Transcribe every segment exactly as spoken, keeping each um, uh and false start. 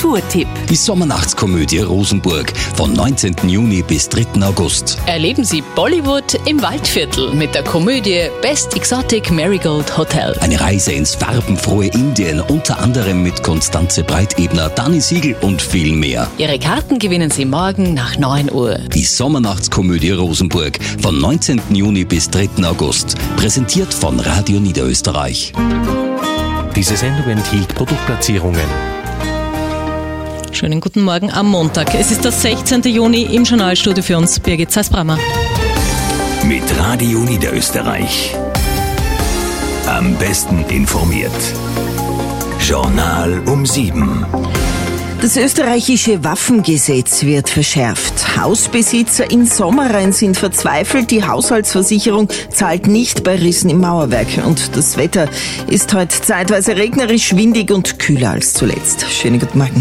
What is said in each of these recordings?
Kulturtipp. Die Sommernachtskomödie Rosenburg von neunzehnten Juni bis dritten August. Erleben Sie Bollywood im Waldviertel mit der Komödie Best Exotic Marigold Hotel. Eine Reise ins farbenfrohe Indien, unter anderem mit Konstanze Breitebner, Dani Siegel und viel mehr. Ihre Karten gewinnen Sie morgen nach neun Uhr. Die Sommernachtskomödie Rosenburg von neunzehnten Juni bis dritten August. Präsentiert von Radio Niederösterreich. Diese Sendung enthielt Produktplatzierungen. Schönen guten Morgen am Montag. Es ist der sechzehnten Juni, im Journalstudio für uns Birgit Zeis-Brammer. Mit Radio Niederösterreich. Am besten informiert. Journal um sieben. Das österreichische Waffengesetz wird verschärft. Hausbesitzer in Sommerrhein sind verzweifelt. Die Haushaltsversicherung zahlt nicht bei Rissen im Mauerwerk. Und das Wetter ist heute zeitweise regnerisch, windig und kühler als zuletzt. Schönen guten Morgen.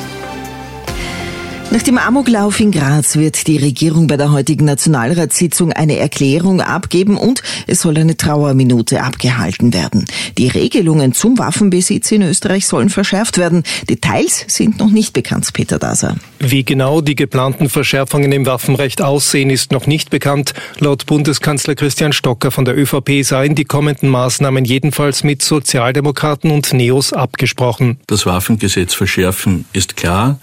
Nach dem Amoklauf in Graz wird die Regierung bei der heutigen Nationalratssitzung eine Erklärung abgeben und es soll eine Trauerminute abgehalten werden. Die Regelungen zum Waffenbesitz in Österreich sollen verschärft werden. Details sind noch nicht bekannt, Peter Daser. Wie genau die geplanten Verschärfungen im Waffenrecht aussehen, ist noch nicht bekannt. Laut Bundeskanzler Christian Stocker von der ÖVP seien die kommenden Maßnahmen jedenfalls mit Sozialdemokraten und Neos abgesprochen. Das Waffengesetz verschärfen ist klar.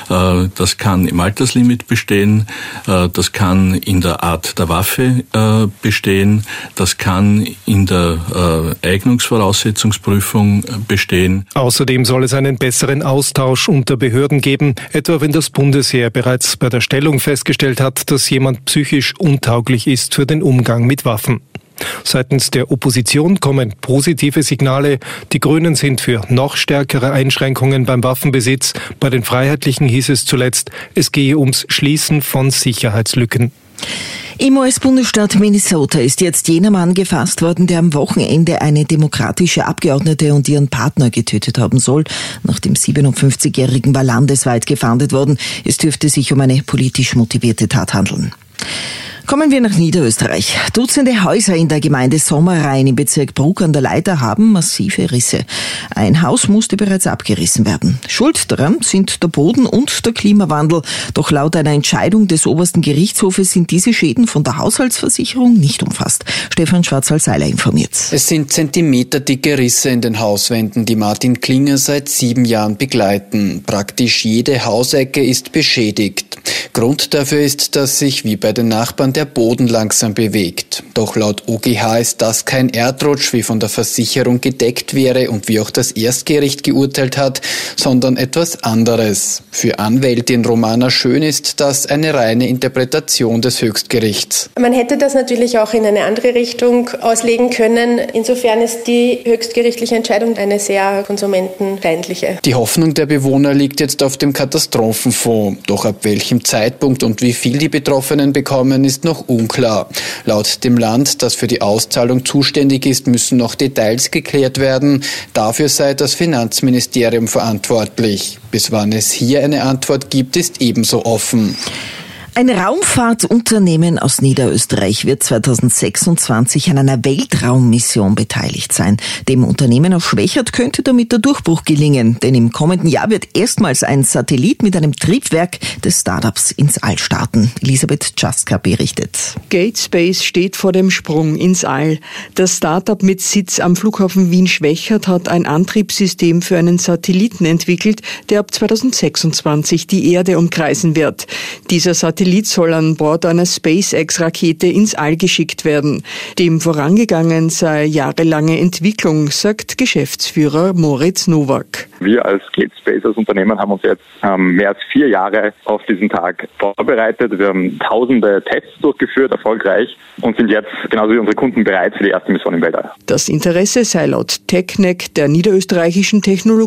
Das kann im Alterslimit bestehen, das kann in der Art der Waffe bestehen, das kann in der Eignungsvoraussetzungsprüfung bestehen. Außerdem soll es einen besseren Austausch unter Behörden geben, etwa wenn das Bundesheer bereits bei der Stellung festgestellt hat, dass jemand psychisch untauglich ist für den Umgang mit Waffen. Seitens der Opposition kommen positive Signale. Die Grünen sind für noch stärkere Einschränkungen beim Waffenbesitz. Bei den Freiheitlichen hieß es zuletzt, es gehe ums Schließen von Sicherheitslücken. Im U S-Bundesstaat Minnesota ist jetzt jener Mann gefasst worden, der am Wochenende eine demokratische Abgeordnete und ihren Partner getötet haben soll. Nach dem siebenundfünfzigjährigen war landesweit gefahndet worden. Es dürfte sich um eine politisch motivierte Tat handeln. Kommen wir nach Niederösterreich. Dutzende Häuser in der Gemeinde Sommerrhein im Bezirk Bruck an der Leiter haben massive Risse. Ein Haus musste bereits abgerissen werden. Schuld daran sind der Boden und der Klimawandel. Doch laut einer Entscheidung des obersten Gerichtshofes sind diese Schäden von der Haushaltsversicherung nicht umfasst. Stefan Schwarzal-Seiler informiert. Es sind zentimeterdicke Risse in den Hauswänden, die Martin Klinger seit sieben Jahren begleiten. Praktisch jede Hausecke ist beschädigt. Grund dafür ist, dass sich wie bei den Nachbarn der Boden langsam bewegt. Doch laut O G H ist das kein Erdrutsch, wie von der Versicherung gedeckt wäre und wie auch das Erstgericht geurteilt hat, sondern etwas anderes. Für Anwältin Romana Schön ist das eine reine Interpretation des Höchstgerichts. Man hätte das natürlich auch in eine andere Richtung auslegen können. Insofern ist die höchstgerichtliche Entscheidung eine sehr konsumentenfeindliche. Die Hoffnung der Bewohner liegt jetzt auf dem Katastrophenfonds. Doch ab welchem Zeitpunkt und wie viel die Betroffenen bekommen, ist noch unklar. Laut dem Land, das für die Auszahlung zuständig ist, müssen noch Details geklärt werden. Dafür sei das Finanzministerium verantwortlich. Bis wann es hier eine Antwort gibt, ist ebenso offen. Ein Raumfahrtunternehmen aus Niederösterreich wird zweitausendsechsundzwanzig an einer Weltraummission beteiligt sein. Dem Unternehmen aus Schwächert könnte damit der Durchbruch gelingen, denn im kommenden Jahr wird erstmals ein Satellit mit einem Triebwerk des Startups ins All starten. Elisabeth Czastka berichtet. Gatespace steht vor dem Sprung ins All. Das Startup mit Sitz am Flughafen Wien-Schwächert hat ein Antriebssystem für einen Satelliten entwickelt, der ab zweitausendsechsundzwanzig die Erde umkreisen wird. Dieser Satellit soll an Bord einer SpaceX-Rakete ins All geschickt werden. Dem vorangegangen sei jahrelange Entwicklung, sagt Geschäftsführer Moritz Nowak. Wir als Gatespace als Unternehmen haben uns jetzt ähm, mehr als vier Jahre auf diesen Tag vorbereitet. Wir haben tausende Tests durchgeführt, erfolgreich, und sind jetzt, genauso wie unsere Kunden, bereit für die erste Mission im Weltall. Das Interesse sei laut TechNec, der niederösterreichischen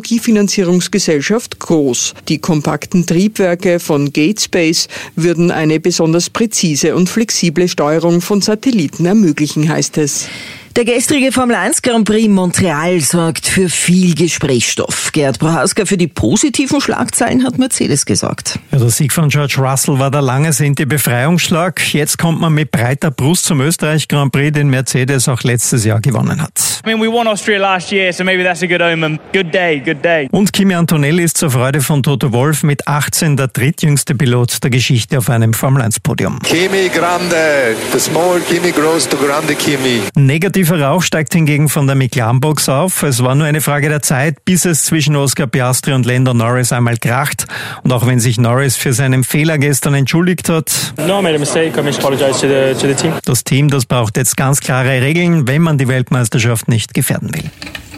Technologiefinanzierungsgesellschaft, groß. Die kompakten Triebwerke von Gatespace würden eine besonders präzise und flexible Steuerung von Satelliten ermöglichen, heißt es. Der gestrige Formel eins Grand Prix Montreal sorgt für viel Gesprächsstoff. Gerd Prohaska, für die positiven Schlagzeilen hat Mercedes gesorgt. Ja, der Sieg von George Russell war der lang ersehnte Befreiungsschlag. Jetzt kommt man mit breiter Brust zum Österreich Grand Prix, den Mercedes auch letztes Jahr gewonnen hat. I mean, we won Austria last year, so maybe that's a good omen. Good day, good day. Und Kimi Antonelli ist zur Freude von Toto Wolff mit achtzehn der drittjüngste Pilot der Geschichte auf einem Formel eins Podium. Kimi Grande, the small Kimi grows to Grande Kimi. Negativer Rauch steigt hingegen von der McLaren-Box auf. Es war nur eine Frage der Zeit, bis es zwischen Oscar Piastri und Lando Norris einmal kracht. Und auch wenn sich Norris für seinen Fehler gestern entschuldigt hat, No, I made a mistake. I apologize to the, to the team. Das Team, das braucht jetzt ganz klare Regeln, wenn man die Weltmeisterschaft nicht gefährden will.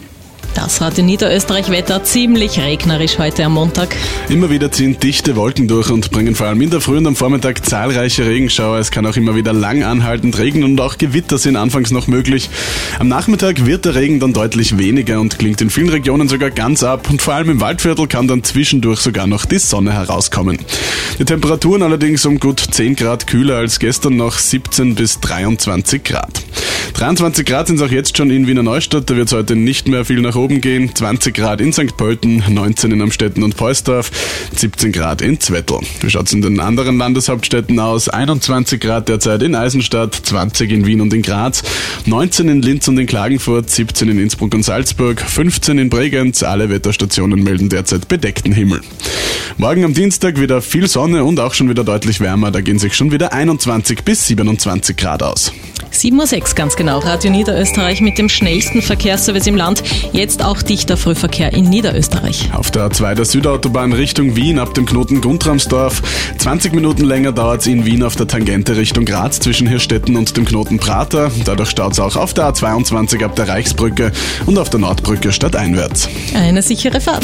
Das Radio Niederösterreich-Wetter ziemlich regnerisch heute am Montag. Immer wieder ziehen dichte Wolken durch und bringen vor allem in der Früh und am Vormittag zahlreiche Regenschauer. Es kann auch immer wieder lang anhaltend regnen und auch Gewitter sind anfangs noch möglich. Am Nachmittag wird der Regen dann deutlich weniger und klingt in vielen Regionen sogar ganz ab. Und vor allem im Waldviertel kann dann zwischendurch sogar noch die Sonne herauskommen. Die Temperaturen allerdings um gut zehn Grad kühler als gestern, noch siebzehn bis dreiundzwanzig Grad. dreiundzwanzig Grad sind es auch jetzt schon in Wiener Neustadt, da wird es heute nicht mehr viel nach oben gehen. zwanzig Grad in Sankt Pölten, neunzehn in Amstetten und Poisdorf, siebzehn Grad in Zwettl. Wie schaut es in den anderen Landeshauptstädten aus? einundzwanzig Grad derzeit in Eisenstadt, zwanzig in Wien und in Graz, neunzehn in Linz und in Klagenfurt, siebzehn in Innsbruck und Salzburg, fünfzehn in Bregenz. Alle Wetterstationen melden derzeit bedeckten Himmel. Morgen am Dienstag wieder viel Sonne und auch schon wieder deutlich wärmer. Da gehen sich schon wieder einundzwanzig bis siebenundzwanzig Grad aus. sieben Uhr sechs ganz genau. Radio Niederösterreich mit dem schnellsten Verkehrsservice im Land. Jetzt auch dichter Frühverkehr in Niederösterreich. Auf der A zwei der Südautobahn Richtung Wien ab dem Knoten Guntramsdorf. zwanzig Minuten länger dauert es in Wien auf der Tangente Richtung Graz zwischen Hirstetten und dem Knoten Prater. Dadurch staut es auch auf der A zweiundzwanzig ab der Reichsbrücke und auf der Nordbrücke stadteinwärts. Eine sichere Fahrt.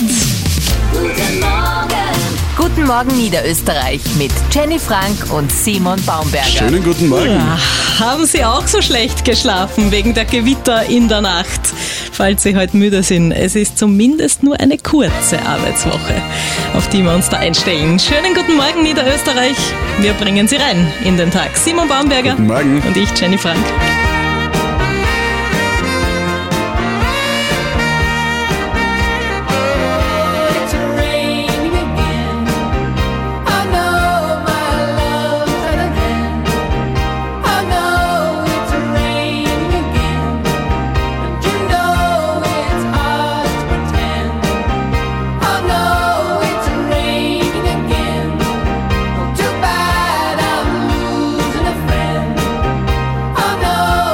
Guten Morgen. Guten Morgen Niederösterreich mit Jenny Frank und Simon Baumberger. Schönen guten Morgen. Ja, haben Sie auch so schlecht geschlafen wegen der Gewitter in der Nacht? Falls Sie heute müde sind, es ist zumindest nur eine kurze Arbeitswoche, auf die wir uns da einstellen. Schönen guten Morgen Niederösterreich. Wir bringen Sie rein in den Tag. Simon Baumberger. Guten Morgen. Und ich, Jenny Frank. Too bad I'm losing a friend.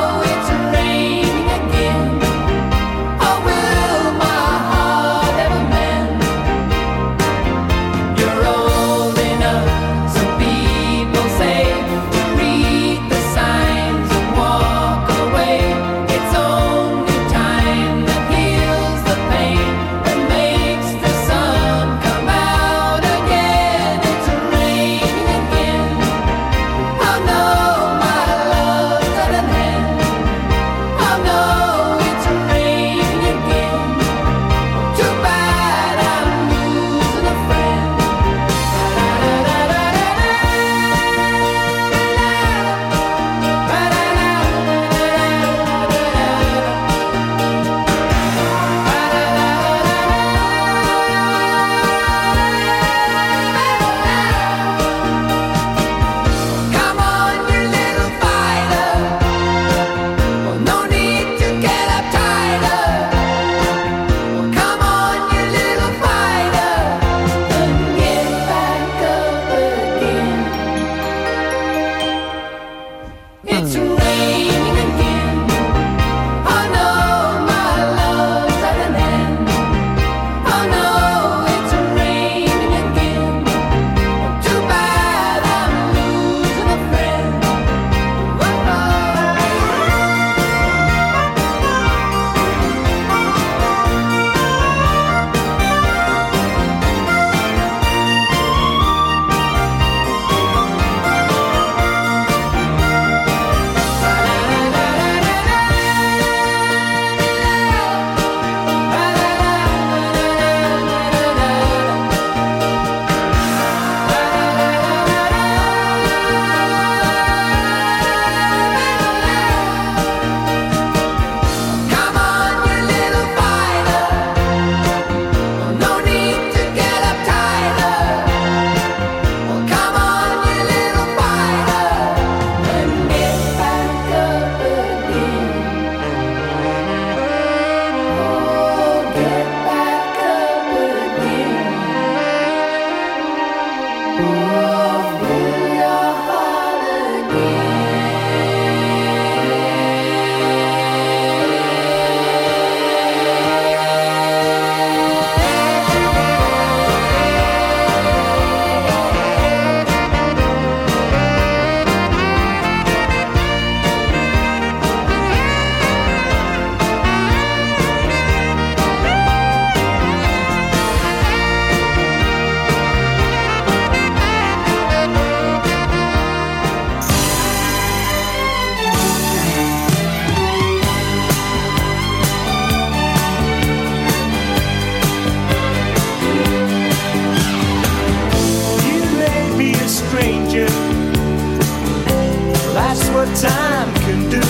Time can do.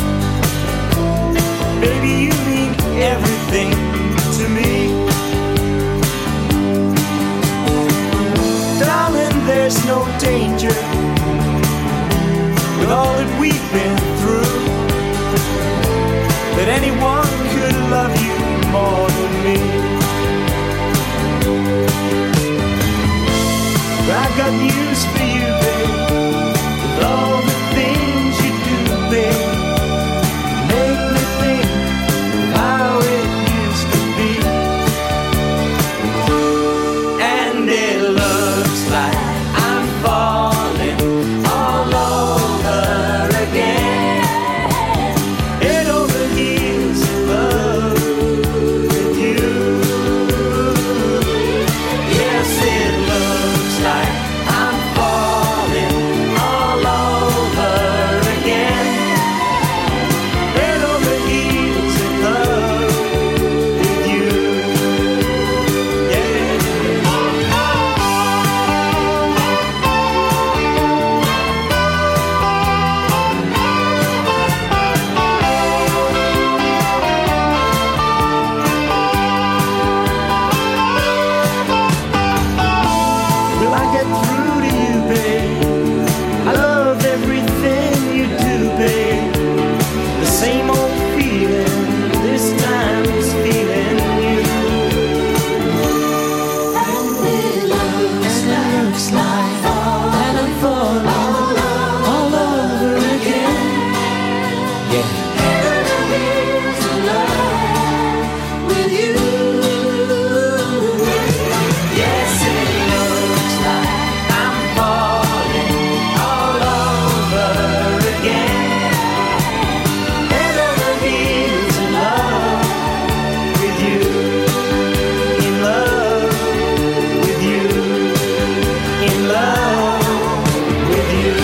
Baby, you mean everything to me. Darling, there's no danger with all that we've been through, that anyone could love you more than me. But I got news for you, babe. With all the things you do, babe, make me think how it used to be. And it looks like I'm falling all over again, head over heels in love with you. Yes, it looks like I'm falling all over again, head over heels in love with you. Will I get through to you, babe? I love everything you do, babe. The same old feeling, this time is feeling you. And it looks like, looks like that I'm falling all over again. Yeah. Head over heels in love with you. Yes, it looks like I'm falling all over again, head over heels in love with you, in love with you, in love with you.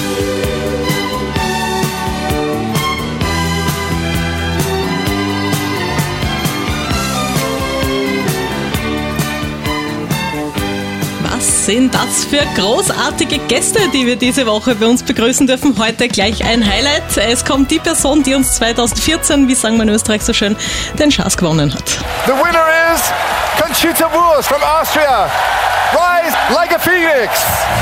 Was sind das für großartige Gäste, die wir diese Woche bei uns begrüßen dürfen? Heute gleich ein Highlight. Es kommt die Person, die uns zweitausendvierzehn, wie sagen wir in Österreich so schön, den Schatz gewonnen hat. The winner is Conchita Wurst from Austria. Rise like a phoenix.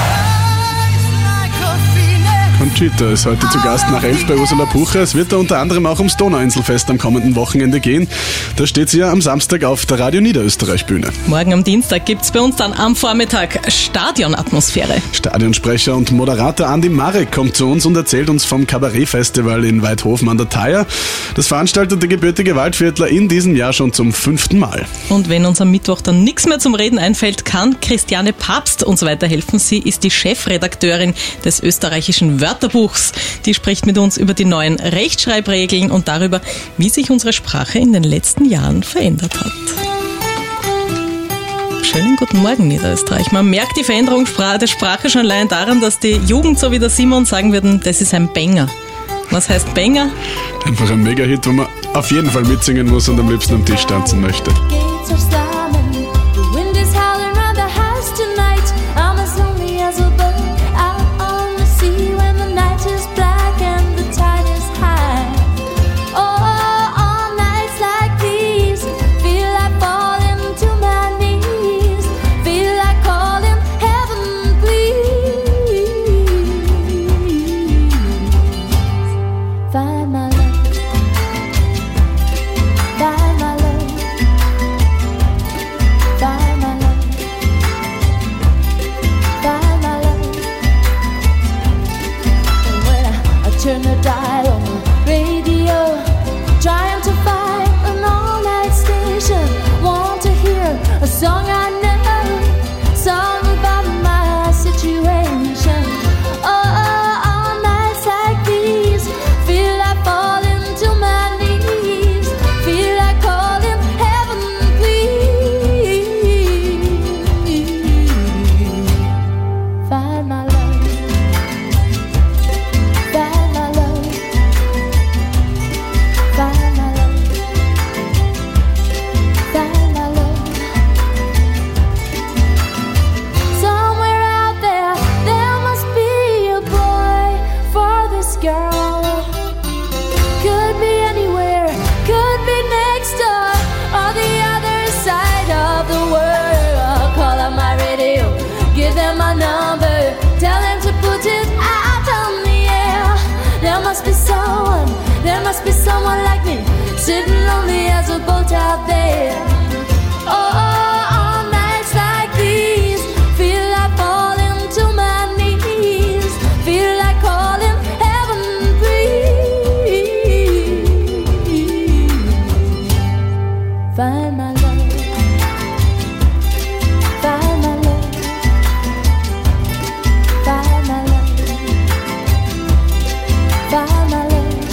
Conchita ist heute zu Gast nach elf bei Ursula Bucher. Es wird da unter anderem auch ums Donauinselfest am kommenden Wochenende gehen. Da steht sie ja am Samstag auf der Radio Niederösterreich Bühne. Morgen am Dienstag gibt es bei uns dann am Vormittag Stadionatmosphäre. Stadionsprecher und Moderator Andi Marek kommt zu uns und erzählt uns vom Kabarettfestival in Weidhofen an der Thaya. Das veranstaltet der gebürtige Waldviertler in diesem Jahr schon zum fünften Mal. Und wenn uns am Mittwoch dann nichts mehr zum Reden einfällt, kann Christiane Papst uns weiterhelfen. Sie ist die Chefredakteurin des österreichischen Wörterbuchs. Die spricht mit uns über die neuen Rechtschreibregeln und darüber, wie sich unsere Sprache in den letzten Jahren verändert hat. Schönen guten Morgen, Niederösterreich. Man merkt die Veränderung der Sprache schon allein daran, dass die Jugend, so wie der Simon, sagen würden, das ist ein Banger. Was heißt Banger? Einfach ein Mega-Hit, wo man auf jeden Fall mitsingen muss und am liebsten am Tisch tanzen möchte. cold out there. Oh, on nights like these, feel like falling to my knees, feel like calling heaven, please. Find my love, find my love, find my love, find my love.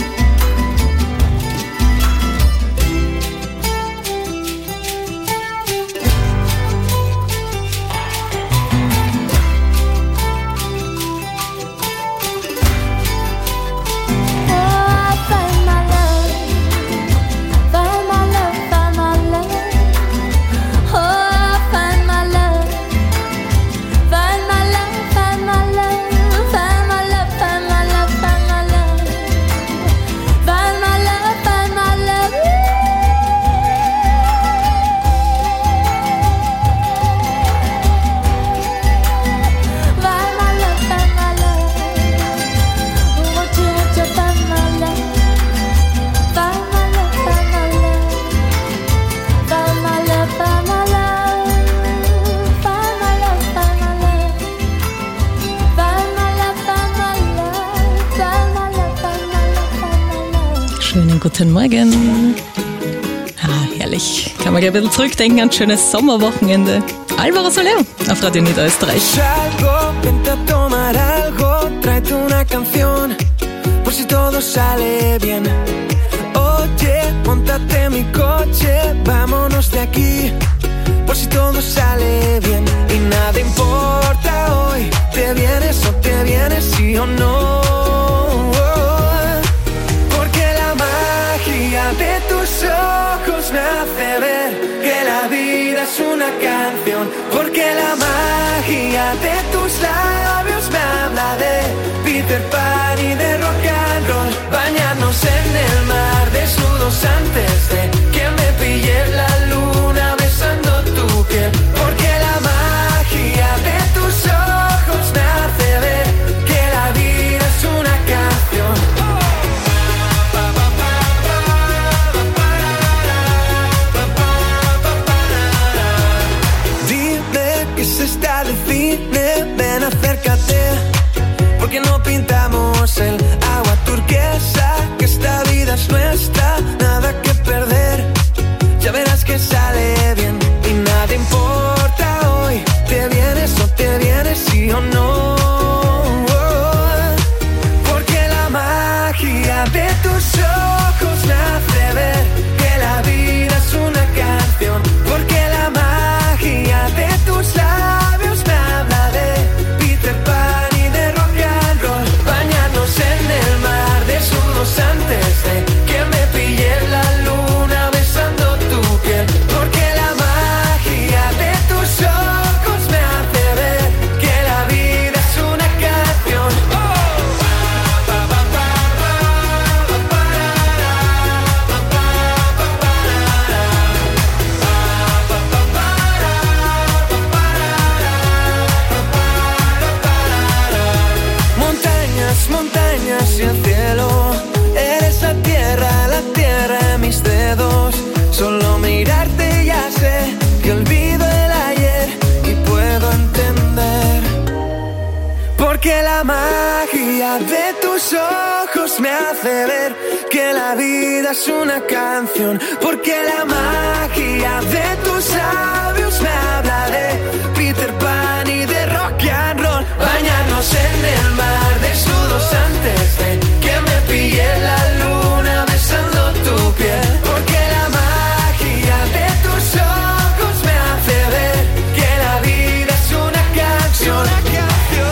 Schönen guten Morgen. Ah, herrlich. Kann man gleich ein bisschen zurückdenken an ein schönes Sommerwochenende. Álvaro Soler auf Radio Niederösterreich. Salgo, vente a tomar algo, tráete una canción, por si todo sale bien. Oye, móntate en mi coche, vámonos de aquí, por si todo sale bien. Y nada importa hoy, te vienes o te vienes, sí o no. De tus ojos me hace ver que la vida es una canción, porque la magia de tus labios me habla de Peter Pan y de rock and roll. Bañarnos en el mar desnudos antes de que me pille la luna besando tu piel, porque la magia de tus ojos me hace ver que la vida es una canción. Está de cine, ven acércate, porque no pintamos el agua turquesa, que esta vida es nuestra, nada que perder, ya verás que sale bien. Y nada importa hoy, te vienes o te vienes, sí o no, porque la magia de tus ojos me hace ver que la vida es una canción, porque la magia de tus labios me habla de Peter Pan y de rock and roll. Bañarnos en el mar desnudos antes de que me pille la luna besando tu piel, porque la magia de tus ojos me hace ver que la vida es una canción. Montañas, montañas y el cielo, eres la tierra, la tierra en mis dedos. Solo mirarte ya sé que olvido el ayer y puedo entender, porque la magia de tus ojos me hace ver que la vida es una canción, porque la magia de tus labios me habla de Peter Pan y de rock and roll. Bañarnos en el mar desnudos antes de que me pille la luna besando tu piel, porque la magia de tus ojos me hace ver que la vida es una canción, una canción.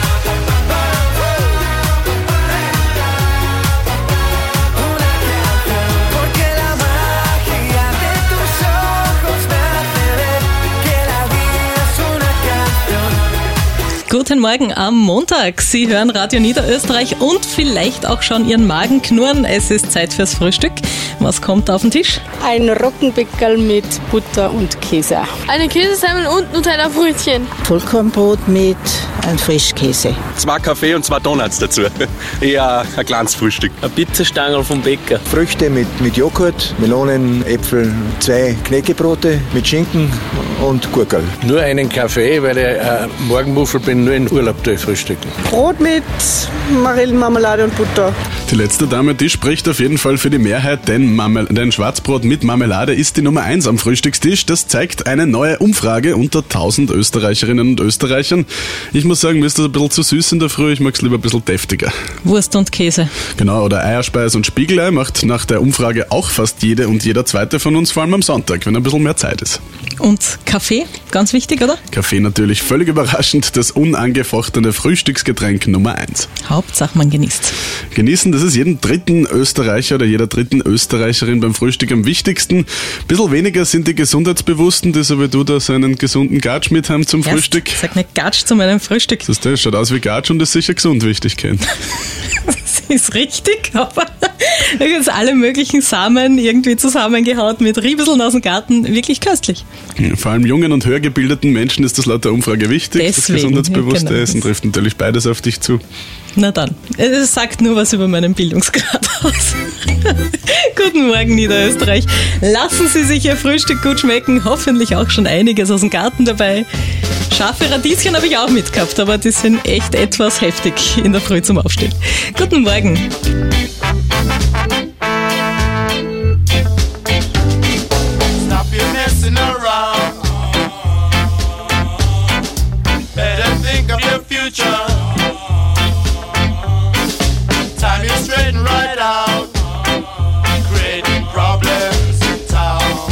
Una canción, porque la magia de tus ojos me hace ver que la vida es una canción. Guten Morgen am Montag. Sie hören Radio Niederösterreich und vielleicht auch schon Ihren Magen knurren. Es ist Zeit fürs Frühstück Was kommt auf den Tisch? Ein Roggenbäckerl mit Butter und Käse. Eine Käsesemmel und Nutella-Brötchen. Vollkornbrot mit einem Frischkäse. Zwei Kaffee und zwei Donuts dazu. Eher ein kleines Frühstück. Eine Pizzastangerl vom Bäcker. Früchte mit, mit Joghurt, Melonen, Äpfel, zwei Knäckebrote mit Schinken und Gurkel. Nur einen Kaffee, weil ich äh, Morgenmuffel bin, nur in Urlaub frühstücken. Brot mit Marillenmarmelade und Butter. Die letzte Dame, die spricht auf jeden Fall für die Mehrheit, denn, Marmel- denn Schwarzbrot mit Marmelade ist die Nummer eins am Frühstückstisch. Das zeigt eine neue Umfrage unter tausend Österreicherinnen und Österreichern. Ich muss sagen, mir ist das ein bisschen zu süß in der Früh, ich mag es lieber ein bisschen deftiger. Wurst und Käse. Genau, oder Eierspeis und Spiegelei macht nach der Umfrage auch fast jede und jeder zweite von uns, vor allem am Sonntag, wenn ein bisschen mehr Zeit ist. Und Kaffee, ganz wichtig, oder? Kaffee natürlich, völlig überraschend, das unangefochtene Frühstücksgetränk Nummer eins. Hauptsache man genießt. Genießen, das ist jedem dritten Österreicher oder jeder dritten Österreicherin beim Frühstück am wichtigsten. Ein bisschen weniger sind die Gesundheitsbewussten, die so wie du da so einen gesunden Gatsch mit haben zum Erst, Frühstück. Sag nicht Gatsch zu meinem Frühstück. Das, das schaut aus wie Gatsch und ist sicher gesund, wie ich dich kenne. Das ist richtig, aber jetzt alle möglichen Samen irgendwie zusammengehaut mit Riebeseln aus dem Garten, wirklich köstlich. Ja, vor allem jungen und höher gebildeten Menschen ist das laut der Umfrage wichtig. Deswegen, das gesundheitsbewusste genau. Essen trifft natürlich beides auf dich zu. Na dann, es sagt nur was über meinen Bildungsgrad aus. Guten Morgen, Niederösterreich. Lassen Sie sich Ihr Frühstück gut schmecken, hoffentlich auch schon einiges aus dem Garten dabei. Scharfe Radieschen habe ich auch mitgehabt, aber die sind echt etwas heftig in der Früh zum Aufstehen. Guten Morgen. Stop your messing around. Better think of your future. Time is straighten right out. Creating problems in town.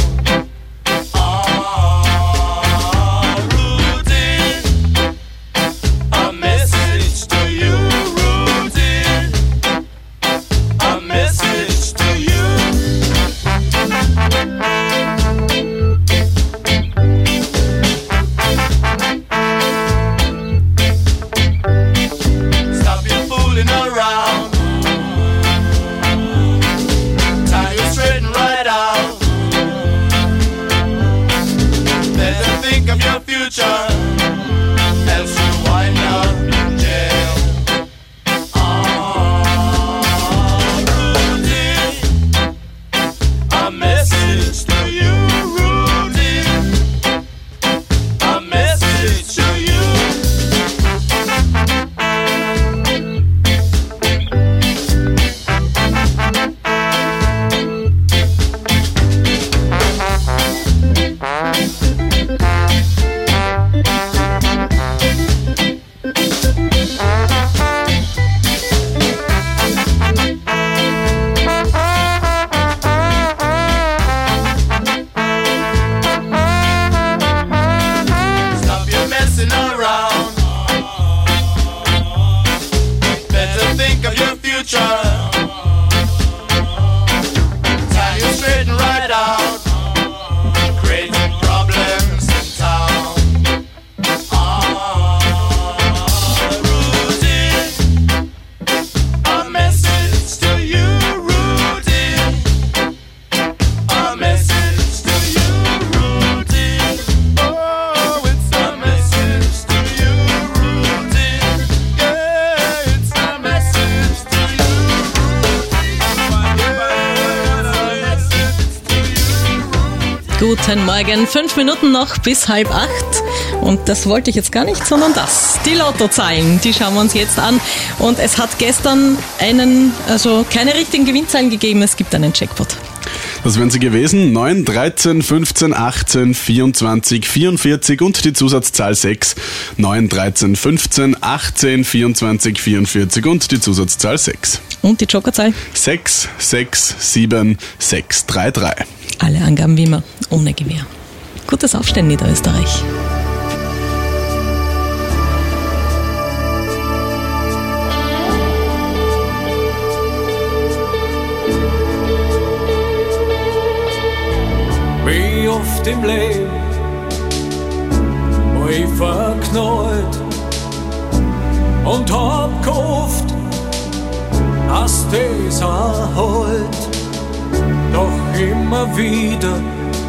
Guten Morgen, fünf Minuten noch bis halb acht. Und das wollte ich jetzt gar nicht, sondern das. Die Lottozahlen, die schauen wir uns jetzt an. Und es hat gestern einen, also keine richtigen Gewinnzahlen gegeben, es gibt einen Jackpot. Was wären sie gewesen? neun, dreizehn, fünfzehn, achtzehn, vierundzwanzig, vierundvierzig und die Zusatzzahl sechs. neun, dreizehn, fünfzehn, achtzehn, vierundzwanzig, vierundvierzig und die Zusatzzahl sechs. Und die Jokerzahl? sechs, sechs, sieben, sechs, drei, drei. Alle Angaben wie immer ohne Gewähr. Gutes Aufstehen, Niederösterreich. Wie oft im Leben war ich verknallt und hab gehofft, dass das erholt. Da immer wieder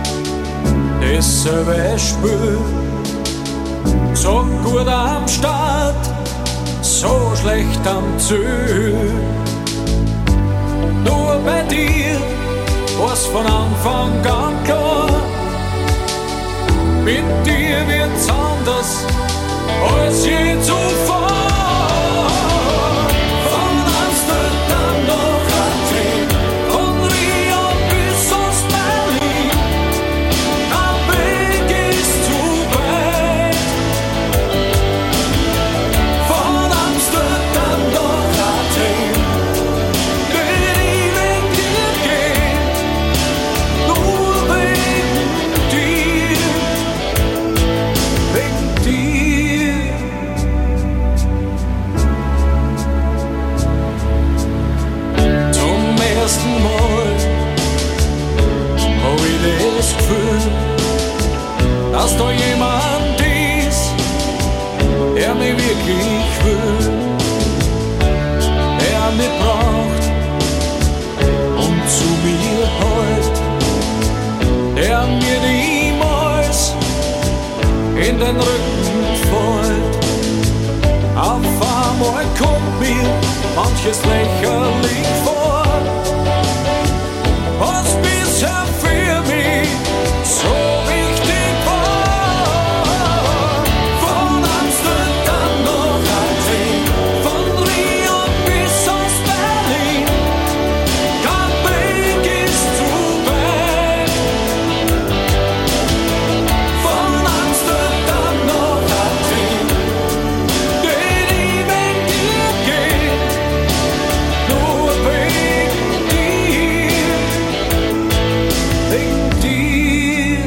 dasselbe Spiel. So gut am Start, so schlecht am Ziel. Nur bei dir war's von Anfang an klar. Mit dir wird's anders als je zuvor. Von Amsterdam nach Athen, von Rio bis aus Berlin, ein Weg ist zu weit. Von Amsterdam nach Athen, will ich wegen dir gehen, nur wegen dir, wegen dir. Zum ersten Mal hab ich das Gefühl, dass da jemand ist, der mich wirklich will, der mich braucht und zu mir hält, der mir niemals in den Rücken fällt. Auf einmal kommt mir manches lächerlich vor, was bisher für mich so wichtig war. Von Amsterdam nach Athen, von Rio bis aus Berlin, kein Weg ist zu weit. Von Amsterdam nach Athen, will ich wegen dir gehen, nur wegen dir, wegen dir.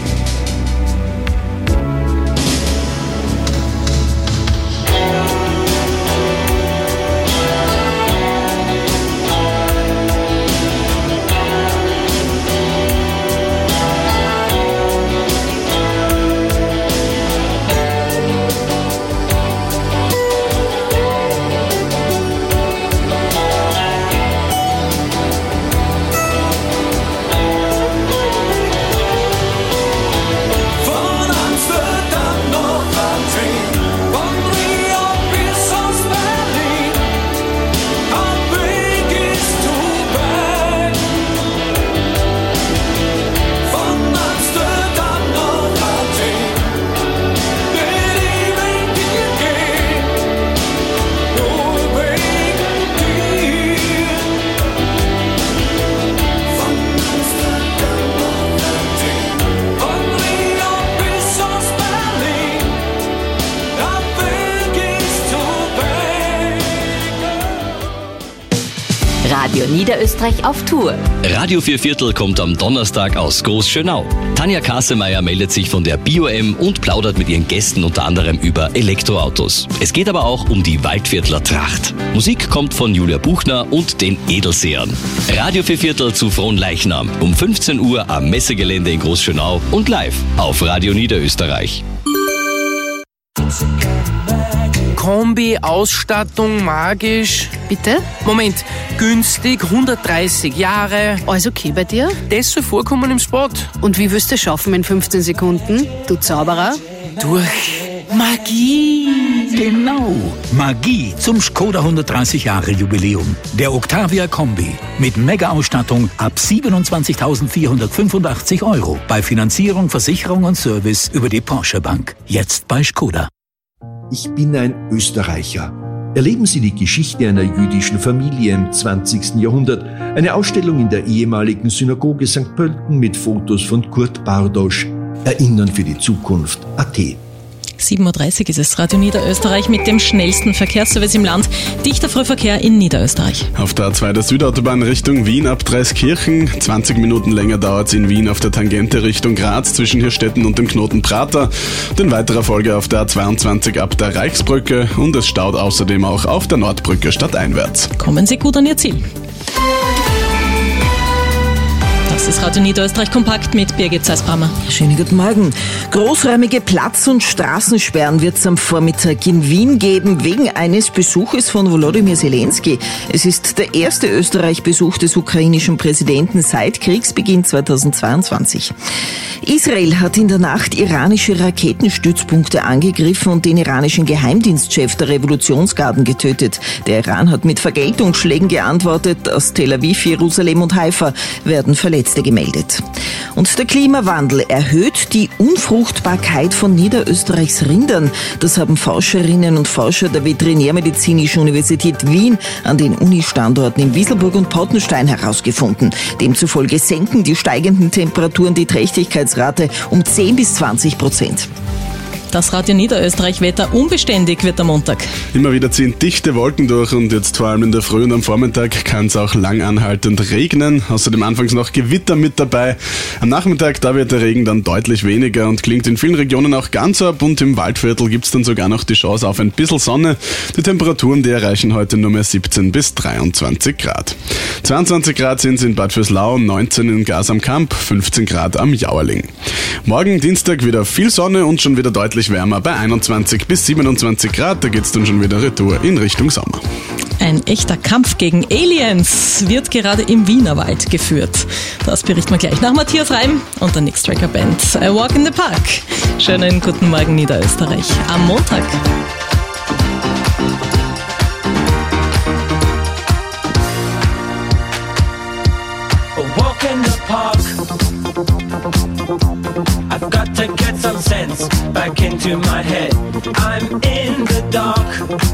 Von Amsterdam nach Athen, von Rio bis aus Berlin, ein Weg ist zu weit. Von Amsterdam nach Athen, will ich wegen dir gehen, nur wegen dir. Von Amsterdam nach Athen, von Rio bis aus Berlin, ein Weg ist zu weit. Radio Niederösterreich auf Tour. Radio vier Viertel kommt am Donnerstag aus Großschönau. Tanja Kassemeyer meldet sich von der BioM und plaudert mit ihren Gästen unter anderem über Elektroautos. Es geht aber auch um die Waldviertler Tracht. Musik kommt von Julia Buchner und den Edelseern. Radio vier Viertel zu Fronleichnam um fünfzehn Uhr am Messegelände in Großschönau und live auf Radio Niederösterreich. Kombi-Ausstattung magisch. Bitte? Moment, günstig, hundertdreißig Jahre. Alles okay bei dir? Das soll vorkommen im Spot. Und wie wirst du schaffen in fünfzehn Sekunden? Du Zauberer? Durch Magie. Genau, Magie zum Skoda hundertdreißig Jahre Jubiläum. Der Octavia Kombi mit Mega-Ausstattung ab siebenundzwanzigtausendvierhundertfünfundachtzig Euro. Bei Finanzierung, Versicherung und Service über die Porsche Bank. Jetzt bei Skoda. Ich bin ein Österreicher. Erleben Sie die Geschichte einer jüdischen Familie im zwanzigsten Jahrhundert. Eine Ausstellung in der ehemaligen Synagoge Sankt Pölten mit Fotos von Kurt Bardosch. Erinnern für die Zukunft. A T. sieben Uhr dreißig ist es, Radio Niederösterreich mit dem schnellsten Verkehrsservice im Land. Dichter Frühverkehr in Niederösterreich. Auf der A zwei der Südautobahn Richtung Wien ab Dreiskirchen. zwanzig Minuten länger dauert es in Wien auf der Tangente Richtung Graz zwischen Hirstetten und dem Knoten Prater. In weiterer Folge auf der A zweiundzwanzig ab der Reichsbrücke und es staut außerdem auch auf der Nordbrücke stadteinwärts. Kommen Sie gut an Ihr Ziel. Das ist Radio Niederösterreich kompakt mit Birgit Zeisbrammer. Schönen guten Morgen. Großräumige Platz- und Straßensperren wird es am Vormittag in Wien geben, wegen eines Besuches von Volodymyr Zelensky. Es ist der erste Österreich-Besuch des ukrainischen Präsidenten seit Kriegsbeginn zweitausendzweiundzwanzig. Israel hat in der Nacht iranische Raketenstützpunkte angegriffen und den iranischen Geheimdienstchef der Revolutionsgarden getötet. Der Iran hat mit Vergeltungsschlägen geantwortet. Aus Tel Aviv, Jerusalem und Haifa werden Verletzte gemeldet. Und der Klimawandel erhöht die Unfruchtbarkeit von Niederösterreichs Rindern. Das haben Forscherinnen und Forscher der Veterinärmedizinischen Universität Wien an den Unistandorten in Wieselburg und Pottenstein herausgefunden. Demzufolge senken die steigenden Temperaturen die Trächtigkeitsrate um zehn bis zwanzig Prozent. Das Radio Niederösterreich Wetter unbeständig wird am Montag. Immer wieder ziehen dichte Wolken durch und jetzt vor allem in der Früh und am Vormittag kann es auch lang anhaltend regnen. Außerdem anfangs noch Gewitter mit dabei. Am Nachmittag, da wird der Regen dann deutlich weniger und klingt in vielen Regionen auch ganz ab und im Waldviertel gibt es dann sogar noch die Chance auf ein bisschen Sonne. Die Temperaturen, die erreichen heute nur mehr siebzehn bis dreiundzwanzig Grad. zweiundzwanzig Grad sind es in Bad Vöslau, neunzehn in Gras am Kamp, fünfzehn Grad am Jauerling. Morgen Dienstag wieder viel Sonne und schon wieder deutlich wärmer bei einundzwanzig bis siebenundzwanzig Grad. Da geht's dann schon wieder retour in Richtung Sommer. Ein echter Kampf gegen Aliens wird gerade im Wienerwald geführt. Das berichten wir gleich nach Matthias Reim und der Nix Tracker Band. I Walk in the Park. Schönen guten Morgen Niederösterreich am Montag. A walk in the park. I've got to get some sense back into my head. I'm in the dark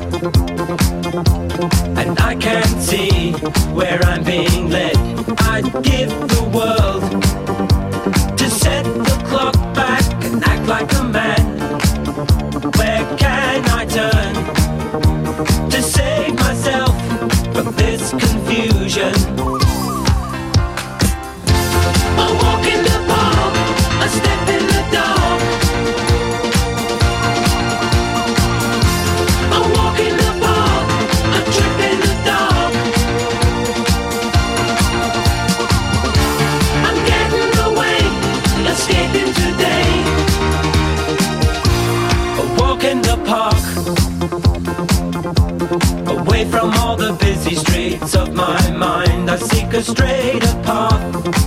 and I can't see where I'm being led. I'd give the world to set the clock back and act like a man. Where can I turn to save myself from this confusion? I walk in the park, I step in the dark. I walk in the park, I trip in the dark. I'm getting away, escaping today. I walk in the park, away from all the busy streets of my mind. I seek a straighter path.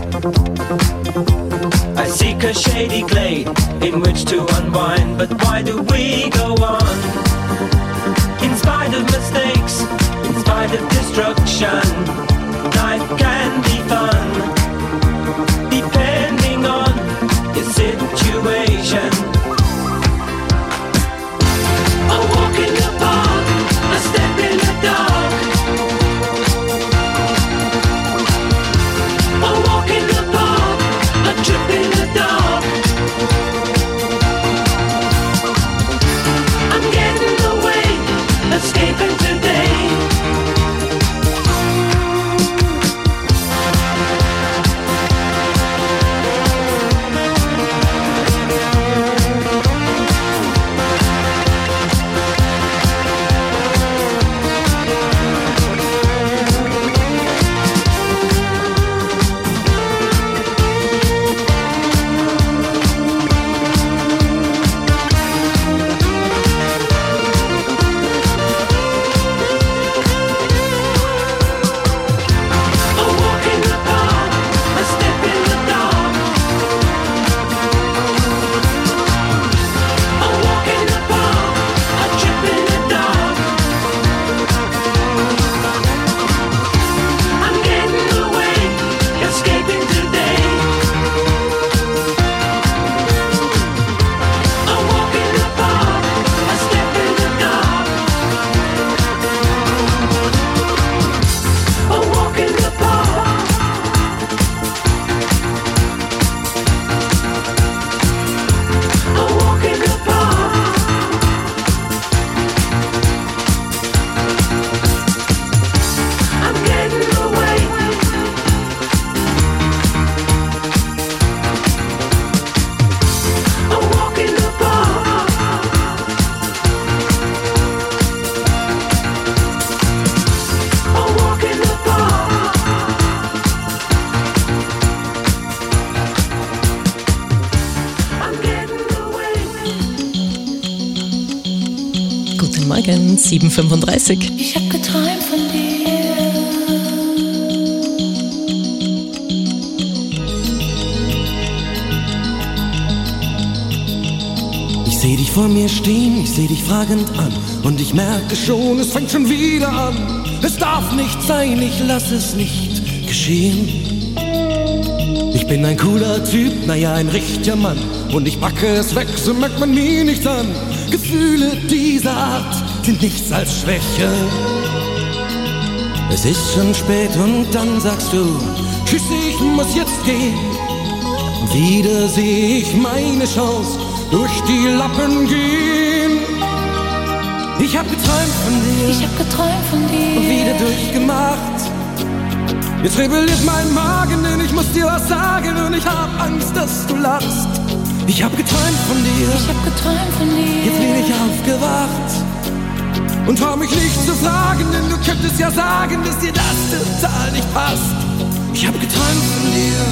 I seek a shady glade in which to unwind. But why do we go on? In spite of mistakes, in spite of destruction, life can be fun, depending on your situation. I walk in the park, I step in the dark. I walk in the park, I trip in the dark. Morgen, sieben Uhr fünfunddreißig. Ich hab geträumt von dir. Ich seh dich vor mir stehen, ich seh dich fragend an. Und ich merke schon, es fängt schon wieder an. Es darf nicht sein, ich lass es nicht geschehen. Ich bin ein cooler Typ, naja, ein richtiger Mann. Und ich packe es weg, so merkt man mir nichts an. Gefühle dieser Art sind nichts als Schwäche. Es ist schon spät und dann sagst du, tschüss, ich muss jetzt gehen. Wieder seh ich meine Chance durch die Lappen gehen. Ich hab geträumt von dir, Ich hab geträumt von dir. und wieder durchgemacht. Jetzt rebelliert mein Magen, denn ich muss dir was sagen und ich hab Angst, dass du lachst. Ich hab geträumt von dir, Ich hab geträumt von dir. jetzt bin ich aufgewacht und trau mich nicht zu fragen, denn du könntest ja sagen, dass dir das total nicht passt. Ich hab geträumt von dir.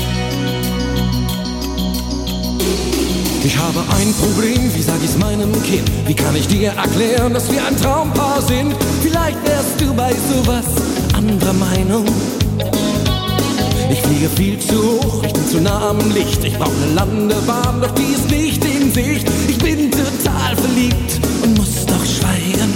Ich habe ein Problem, wie sag ich's meinem Kind? Wie kann ich dir erklären, dass wir ein Traumpaar sind? Vielleicht wärst du bei sowas anderer Meinung. Ich fliege viel zu hoch, ich bin zu nah am Licht. Ich brauch eine Landebahn, doch die ist nicht in Sicht. Ich bin total verliebt und muss doch schweigen.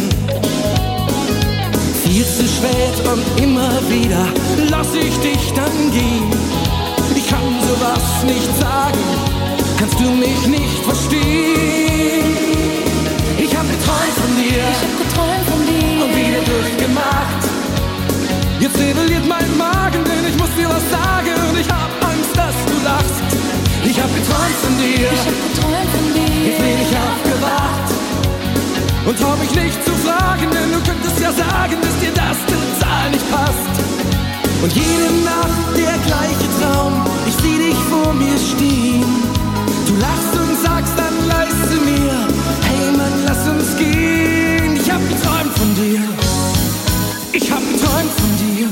Viel zu spät und immer wieder lass ich dich dann gehen. Ich kann sowas nicht sagen, kannst du mich nicht verstehen. Ich hab geträumt von dir, Ich hab geträumt von dir. und wieder durchgemacht. Jetzt rebelliert mein Magen, denn ich muss dir was sagen und ich hab Angst, dass du lachst. Ich hab geträumt von dir, Ich hab geträumt von dir. jetzt bin ich aufgewacht und trau mich nicht zu fragen, denn du könntest ja sagen, dass dir das total nicht passt. Und jede Nacht der gleiche Traum, ich sieh dich vor mir stehen. Du lachst und sagst dann leise mir, hey Mann, lass uns gehen. Ich hab geträumt von dir, ich hab geträumt von dir.